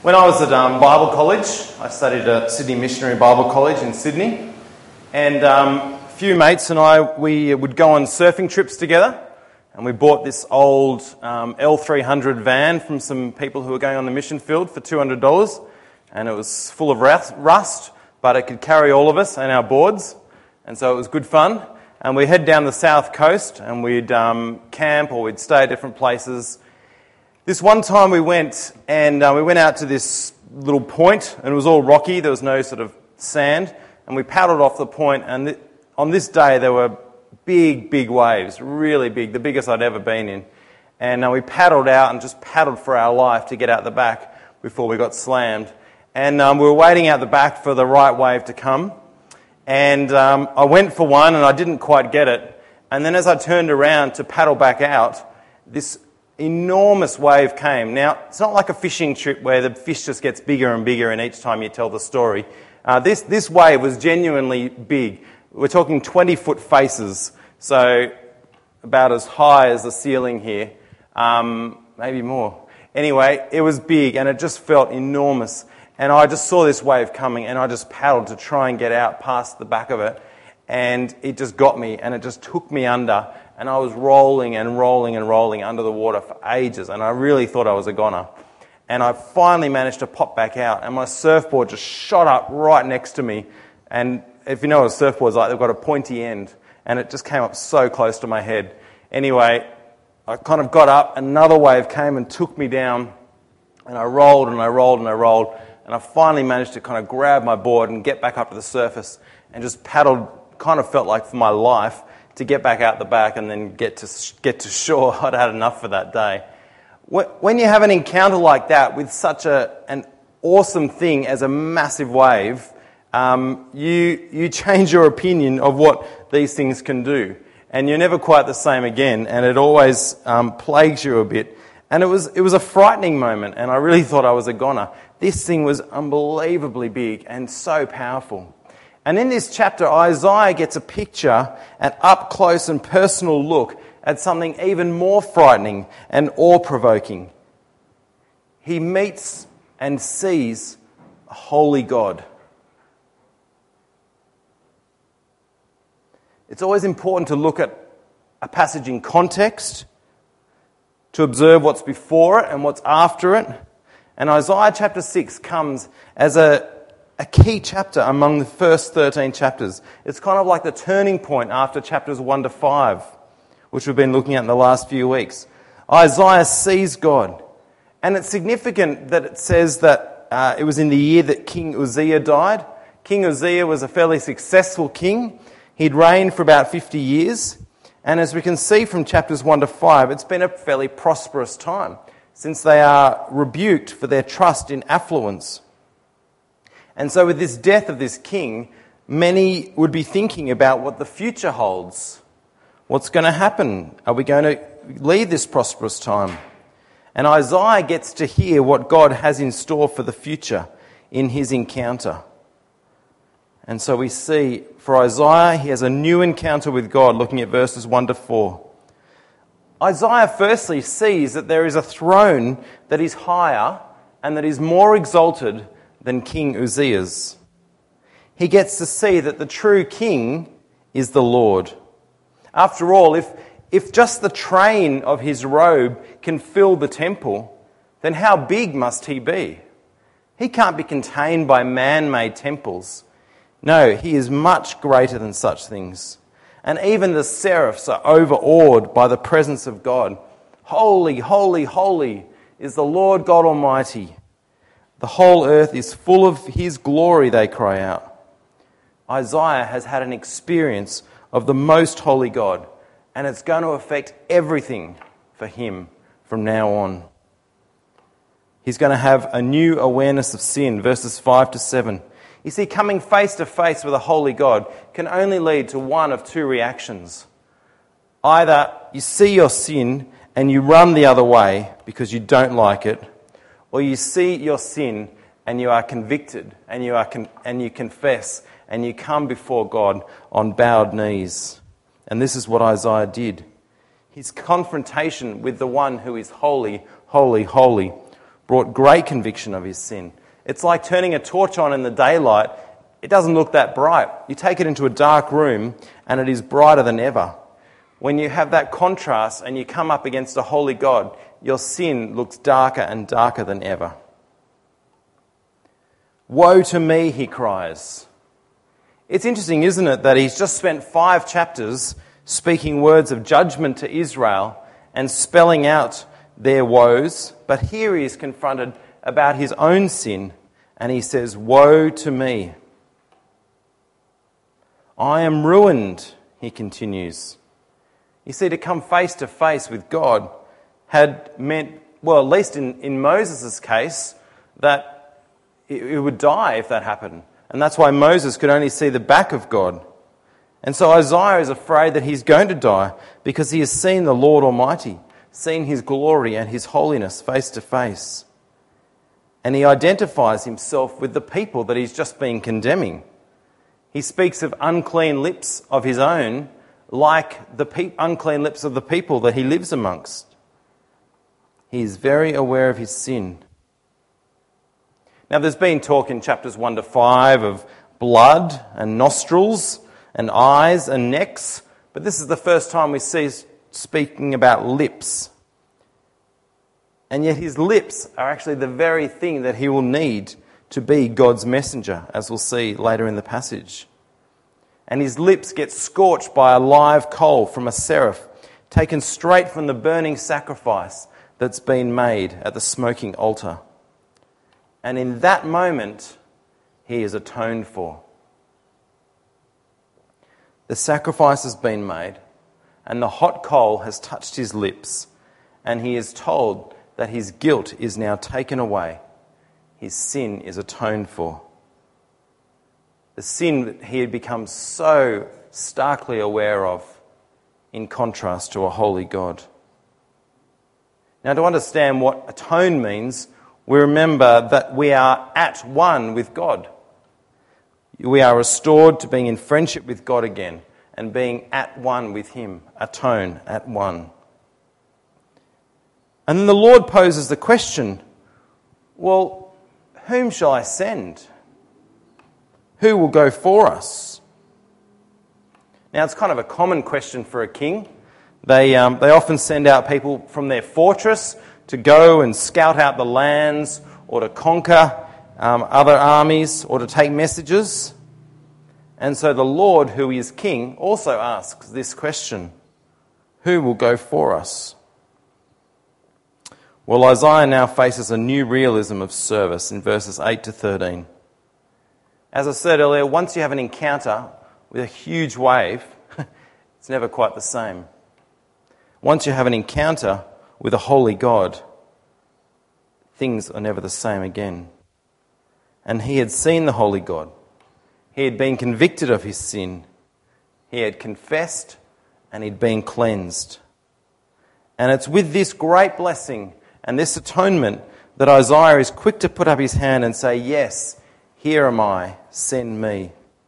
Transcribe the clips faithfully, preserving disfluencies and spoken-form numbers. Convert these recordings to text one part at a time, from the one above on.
When I was at um, Bible college, I studied at Sydney Missionary Bible College in Sydney, and um, a few mates and I, we would go on surfing trips together, and we bought this old um, L three hundred van from some people who were going on the mission field for two hundred dollars, and it was full of rust, but it could carry all of us and our boards, and so it was good fun. And we'd head down the south coast, and we'd um, camp or we'd stay at different places. This one time we went, and uh, we went out to this little point, and it was all rocky, there was no sort of sand, and we paddled off the point, and th- on this day there were big, big waves, really big, the biggest I'd ever been in. And uh, we paddled out and just paddled for our life to get out the back before we got slammed. And um, we were waiting out the back for the right wave to come, and um, I went for one, and I didn't quite get it. And then as I turned around to paddle back out, this enormous wave came. Now, it's not like a fishing trip where the fish just gets bigger and bigger and each time you tell the story. Uh, this, this wave was genuinely big. We're talking twenty-foot faces, so about as high as the ceiling here, um, maybe more. Anyway, it was big and it just felt enormous. And I just saw this wave coming and I just paddled to try and get out past the back of it. And it just got me and it just took me under. And I was rolling and rolling and rolling under the water for ages, and I really thought I was a goner. And I finally managed to pop back out, and my surfboard just shot up right next to me. And if you know what a surfboard's like, they've got a pointy end, and it just came up so close to my head. Anyway, I kind of got up, another wave came and took me down, and I rolled and I rolled and I rolled, and I finally managed to kind of grab my board and get back up to the surface, and just paddled, kind of felt like for my life, to get back out the back and then get to get to shore. I'd had enough for that day. When you have an encounter like that with such a an awesome thing as a massive wave, um, you you change your opinion of what these things can do, and you're never quite the same again. And it always um, plagues you a bit. And it was it was a frightening moment, and I really thought I was a goner. This thing was unbelievably big and so powerful. And in this chapter, Isaiah gets a picture, an up-close and personal look at something even more frightening and awe-provoking. He meets and sees a holy God. It's always important to look at a passage in context, to observe what's before it and what's after it. And Isaiah chapter six comes as a A key chapter among the first thirteen chapters. It's kind of like the turning point after chapters one to five, which we've been looking at in the last few weeks. Isaiah sees God. And it's significant that it says that uh, it was in the year that King Uzziah died. King Uzziah was a fairly successful king. He'd reigned for about fifty years. And as we can see from chapters one to five, it's been a fairly prosperous time, since they are rebuked for their trust in affluence. And so with this death of this king, many would be thinking about what the future holds. What's going to happen? Are we going to leave this prosperous time? And Isaiah gets to hear what God has in store for the future in his encounter. And so we see, for Isaiah, he has a new encounter with God, looking at verses one to four. Isaiah firstly sees that there is a throne that is higher and that is more exalted than King Uzziah's. He gets to see that the true king is the Lord. After all, if, if just the train of his robe can fill the temple, then how big must he be? He can't be contained by man-made temples. No, he is much greater than such things. And even the seraphs are overawed by the presence of God. Holy, holy, holy is the Lord God Almighty. The whole earth is full of his glory, they cry out. Isaiah has had an experience of the most holy God, and it's going to affect everything for him from now on. He's going to have a new awareness of sin, verses five to seven. You see, coming face to face with a holy God can only lead to one of two reactions. Either you see your sin and you run the other way because you don't like it, or you see your sin and you are convicted and you are con- and you confess and you come before God on bowed knees. And this is what Isaiah did. His confrontation with the one who is holy, holy, holy brought great conviction of his sin. It's like turning a torch on in the daylight. It doesn't look that bright. You take it into a dark room and it is brighter than ever. When you have that contrast and you come up against a holy God, your sin looks darker and darker than ever. Woe to me, he cries. It's interesting, isn't it, that he's just spent five chapters speaking words of judgment to Israel and spelling out their woes, but here he is confronted about his own sin, and he says, woe to me. I am ruined, he continues. You see, to come face to face with God had meant, well, at least in, in Moses' case, that it, it would die if that happened. And that's why Moses could only see the back of God. And so Isaiah is afraid that he's going to die because he has seen the Lord Almighty, seen his glory and his holiness face to face. And he identifies himself with the people that he's just been condemning. He speaks of unclean lips of his own, like the pe- unclean lips of the people that he lives amongst. He is very aware of his sin. Now, there's been talk in chapters one to five of blood and nostrils and eyes and necks, but this is the first time we see speaking about lips. And yet his lips are actually the very thing that he will need to be God's messenger, as we'll see later in the passage. And his lips get scorched by a live coal from a seraph, taken straight from the burning sacrifice that's been made at the smoking altar. And in that moment, he is atoned for. The sacrifice has been made, and the hot coal has touched his lips, and he is told that his guilt is now taken away. His sin is atoned for. The sin that he had become so starkly aware of, in contrast to a holy God. Now, to understand what atone means, we remember that we are at one with God. We are restored to being in friendship with God again and being at one with him, atone, at one. And then the Lord poses the question, well, whom shall I send? Who will go for us? Now, it's kind of a common question for a king. They, um, they often send out people from their fortress to go and scout out the lands or to conquer um, other armies or to take messages. And so the Lord, who is king, also asks this question, who will go for us? Well, Isaiah now faces a new realism of service in verses eight to thirteen. As I said earlier, once you have an encounter with a huge wave, it's never quite the same. Once you have an encounter with a holy God, things are never the same again. And he had seen the holy God. He had been convicted of his sin. He had confessed and he'd been cleansed. And it's with this great blessing and this atonement that Isaiah is quick to put up his hand and say, yes, here am I, send me.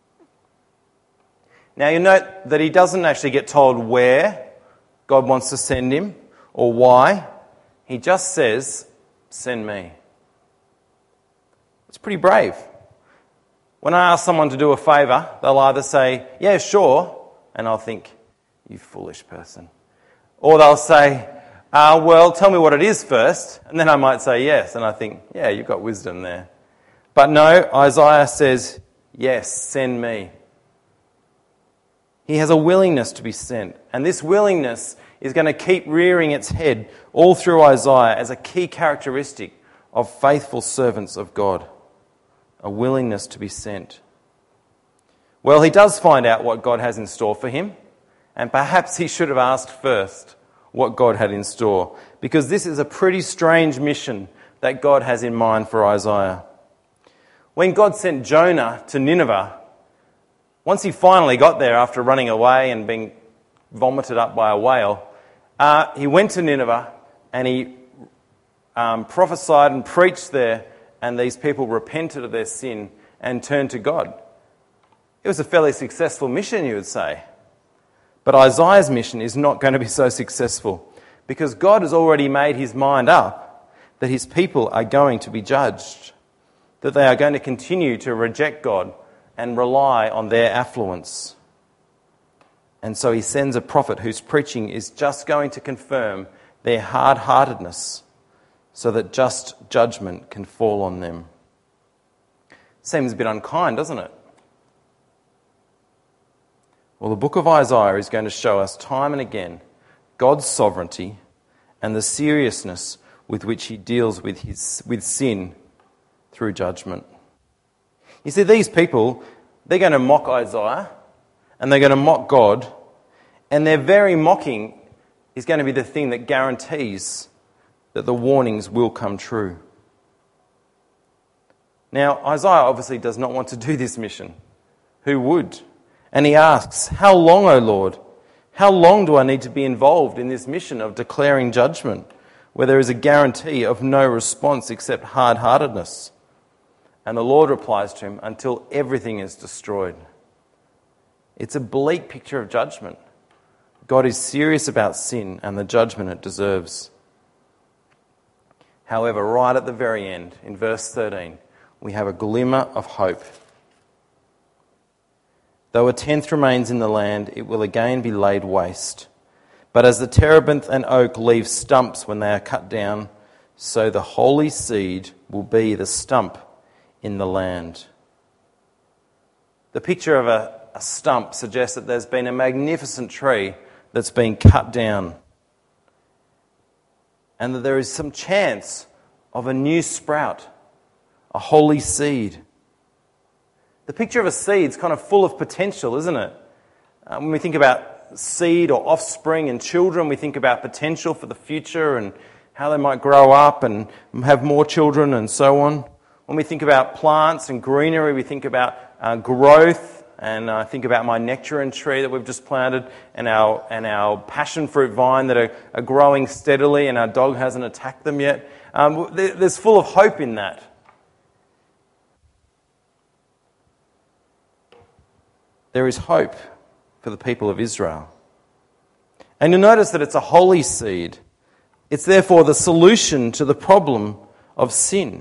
Now you note that he doesn't actually get told where God wants to send him or why. He just says, send me. It's pretty brave. When I ask someone to do a favour, they'll either say, yeah, sure, and I'll think, you foolish person. Or they'll say, uh, well, tell me what it is first, and then I might say yes, and I think, yeah, you've got wisdom there. But no, Isaiah says, yes, send me. He has a willingness to be sent, and this willingness is going to keep rearing its head all through Isaiah as a key characteristic of faithful servants of God. A willingness to be sent. Well, he does find out what God has in store for him, and perhaps he should have asked first what God had in store, because this is a pretty strange mission that God has in mind for Isaiah. When God sent Jonah to Nineveh, once he finally got there after running away and being vomited up by a whale, uh, he went to Nineveh and he um, prophesied and preached there, and these people repented of their sin and turned to God. It was a fairly successful mission, you would say. But Isaiah's mission is not going to be so successful because God has already made his mind up that his people are going to be judged, that they are going to continue to reject God and rely on their affluence. And so he sends a prophet whose preaching is just going to confirm their hard-heartedness so that just judgment can fall on them. Seems a bit unkind, doesn't it? Well, the book of Isaiah is going to show us time and again God's sovereignty and the seriousness with which he deals with his with sin through judgment. You see, these people, they're going to mock Isaiah and they're going to mock God, and their very mocking is going to be the thing that guarantees that the warnings will come true. Now, Isaiah obviously does not want to do this mission. Who would? And he asks, "How long, O Lord? How long do I need to be involved in this mission of declaring judgment, where there is a guarantee of no response except hard-heartedness?" And the Lord replies to him, "Until everything is destroyed." It's a bleak picture of judgment. God is serious about sin and the judgment it deserves. However, right at the very end, in verse thirteen, we have a glimmer of hope. "Though a tenth remains in the land, it will again be laid waste. But as the terebinth and oak leave stumps when they are cut down, so the holy seed will be the stump in the land." The picture of a, a stump suggests that there's been a magnificent tree that's been cut down, and that there is some chance of a new sprout, a holy seed. The picture of a seed is kind of full of potential, isn't it? Uh, when we think about seed or offspring and children, we think about potential for the future and how they might grow up and have more children and so on. When we think about plants and greenery, we think about uh, growth, and I uh, think about my nectarine tree that we've just planted and our and our passion fruit vine that are, are growing steadily, and our dog hasn't attacked them yet. Um, there's full of hope in that. There is hope for the people of Israel. And you'll notice that it's a holy seed. It's therefore the solution to the problem of sin.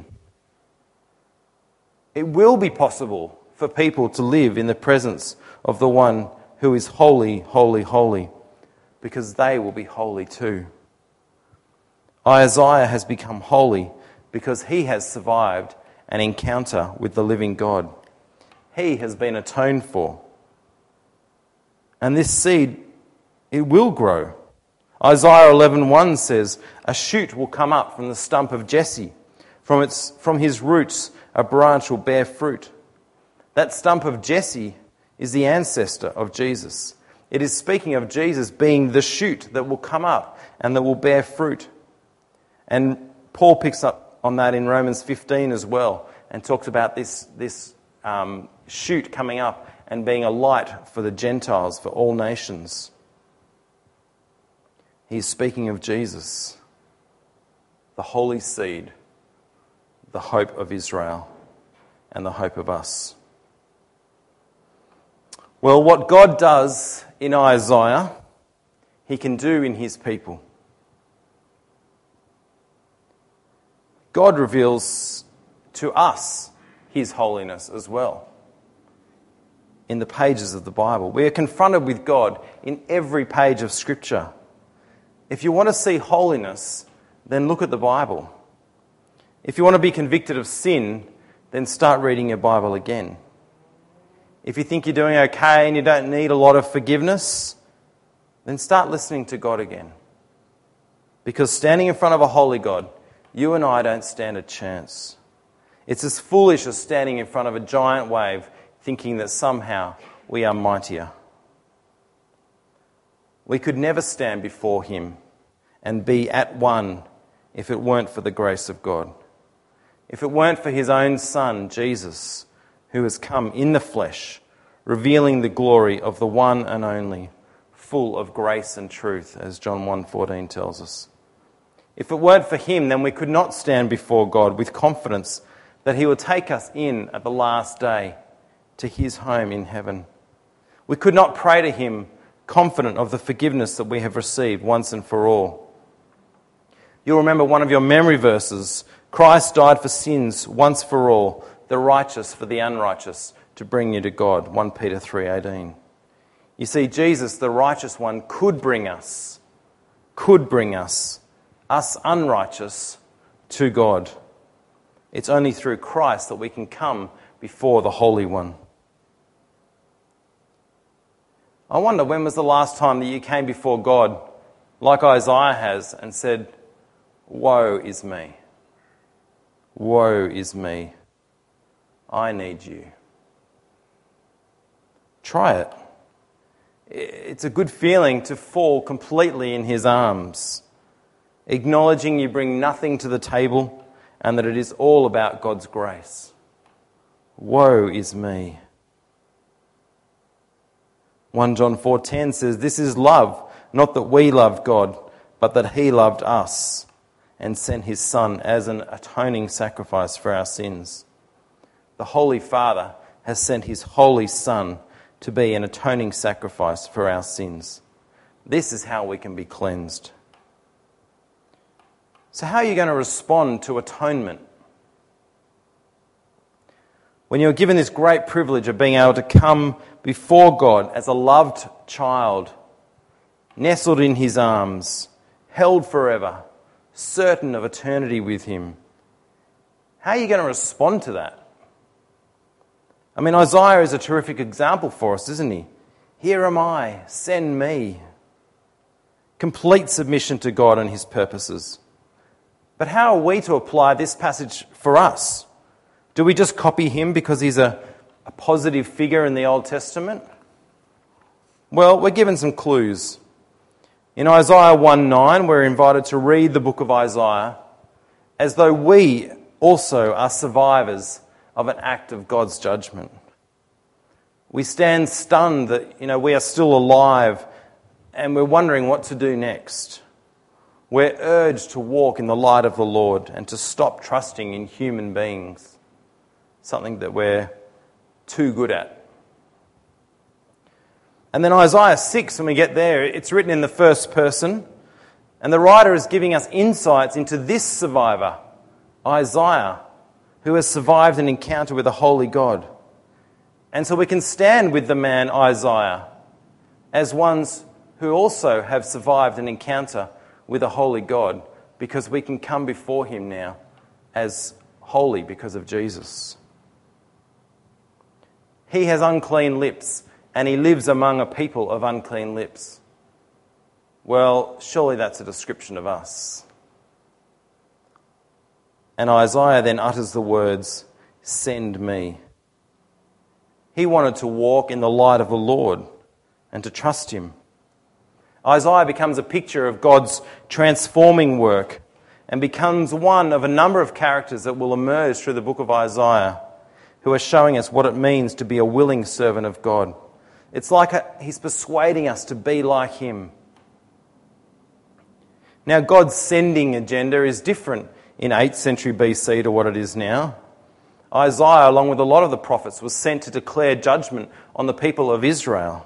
It will be possible for people to live in the presence of the one who is holy, holy, holy, because they will be holy too. Isaiah has become holy because he has survived an encounter with the living God. He has been atoned for. And this seed, it will grow. Isaiah eleven one says, "A shoot will come up from the stump of Jesse. From its from his roots a branch will bear fruit." That stump of Jesse is the ancestor of Jesus. It is speaking of Jesus being the shoot that will come up and that will bear fruit. And Paul picks up on that in Romans fifteen as well, and talks about this, this um, shoot coming up and being a light for the Gentiles, for all nations. He's speaking of Jesus, the holy seed, the hope of Israel, and the hope of us. Well, what God does in Isaiah, he can do in his people. God reveals to us his holiness as well in the pages of the Bible. We are confronted with God in every page of Scripture. If you want to see holiness, then look at the Bible. If you want to be convicted of sin, then start reading your Bible again. If you think you're doing okay and you don't need a lot of forgiveness, then start listening to God again. Because standing in front of a holy God, you and I don't stand a chance. It's as foolish as standing in front of a giant wave thinking that somehow we are mightier. We could never stand before him and be at one if it weren't for the grace of God. If it weren't for his own Son, Jesus, who has come in the flesh, revealing the glory of the one and only, full of grace and truth, as John one fourteen tells us. If it weren't for him, then we could not stand before God with confidence that he will take us in at the last day to his home in heaven. We could not pray to him confident of the forgiveness that we have received once and for all. You'll remember one of your memory verses. Christ died for sins once for all, the righteous for the unrighteous, to bring you to God. First Peter three eighteen. You see, Jesus, the righteous one, could bring us, could bring us, us unrighteous, to God. It's only through Christ that we can come before the Holy One. I wonder, when was the last time that you came before God, like Isaiah has, and said, "Woe is me. Woe is me. I need you." Try it. It's a good feeling to fall completely in his arms, acknowledging you bring nothing to the table and that it is all about God's grace. Woe is me. First John four ten says, "This is love, not that we loved God, but that he loved us and sent his Son as an atoning sacrifice for our sins." The Holy Father has sent his Holy Son to be an atoning sacrifice for our sins. This is how we can be cleansed. So how are you going to respond to atonement? When you're given this great privilege of being able to come before God as a loved child, nestled in his arms, held forever, certain of eternity with him, how are you going to respond to that? I mean, Isaiah is a terrific example for us, isn't he? Here am I, send me. Complete submission to God and his purposes. But how are we to apply this passage for us? Do we just copy him because he's a, a positive figure in the Old Testament? Well, we're given some clues. In Isaiah one nine, we're invited to read the book of Isaiah as though we also are survivors of an act of God's judgment. We stand stunned that, you know, we are still alive and we're wondering what to do next. We're urged to walk in the light of the Lord and to stop trusting in human beings, something that we're too good at. And then Isaiah six, when we get there, it's written in the first person, and the writer is giving us insights into this survivor, Isaiah, who has survived an encounter with a holy God. And so we can stand with the man Isaiah as ones who also have survived an encounter with a holy God, because we can come before him now as holy because of Jesus. He has unclean lips, and he lives among a people of unclean lips. Well, surely that's a description of us. And Isaiah then utters the words, "Send me." He wanted to walk in the light of the Lord and to trust him. Isaiah becomes a picture of God's transforming work and becomes one of a number of characters that will emerge through the book of Isaiah, who are showing us what it means to be a willing servant of God. It's like a, he's persuading us to be like him. Now, God's sending agenda is different in eighth century B C to what it is now. Isaiah, along with a lot of the prophets, was sent to declare judgment on the people of Israel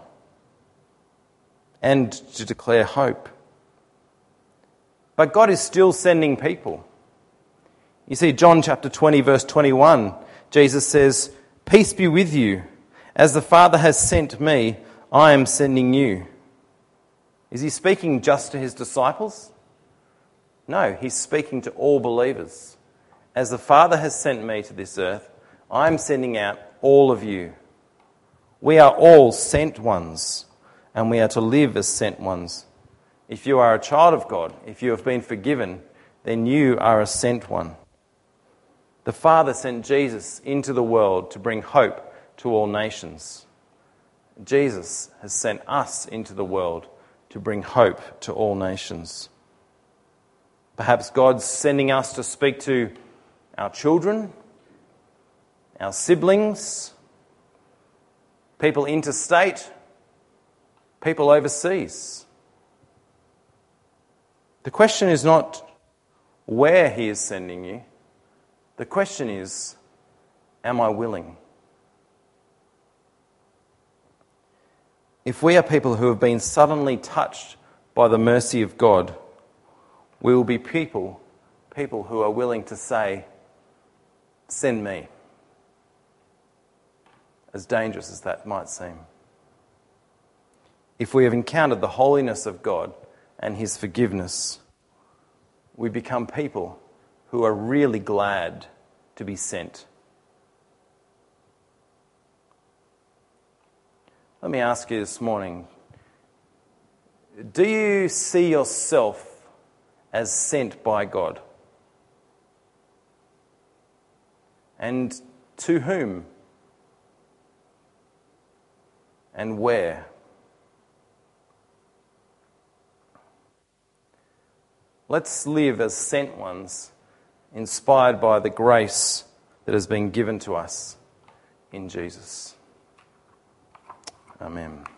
and to declare hope. But God is still sending people. You see, John chapter twenty, verse twenty-one, Jesus says, "Peace be with you. As the Father has sent me, I am sending you." Is he speaking just to his disciples? No, he's speaking to all believers. As the Father has sent me to this earth, I'm sending out all of you. We are all sent ones, and we are to live as sent ones. If you are a child of God, if you have been forgiven, then you are a sent one. The Father sent Jesus into the world to bring hope to all nations. Jesus has sent us into the world to bring hope to all nations. Perhaps God's sending us to speak to our children, our siblings, people interstate, people overseas. The question is not where he is sending you. The question is, am I willing? If we are people who have been suddenly touched by the mercy of God, we will be people, people who are willing to say, send me. As dangerous as that might seem. If we have encountered the holiness of God and his forgiveness, we become people who are really glad to be sent. Let me ask you this morning, do you see yourself as sent by God? And to whom? And where? Let's live as sent ones, inspired by the grace that has been given to us in Jesus. Amen.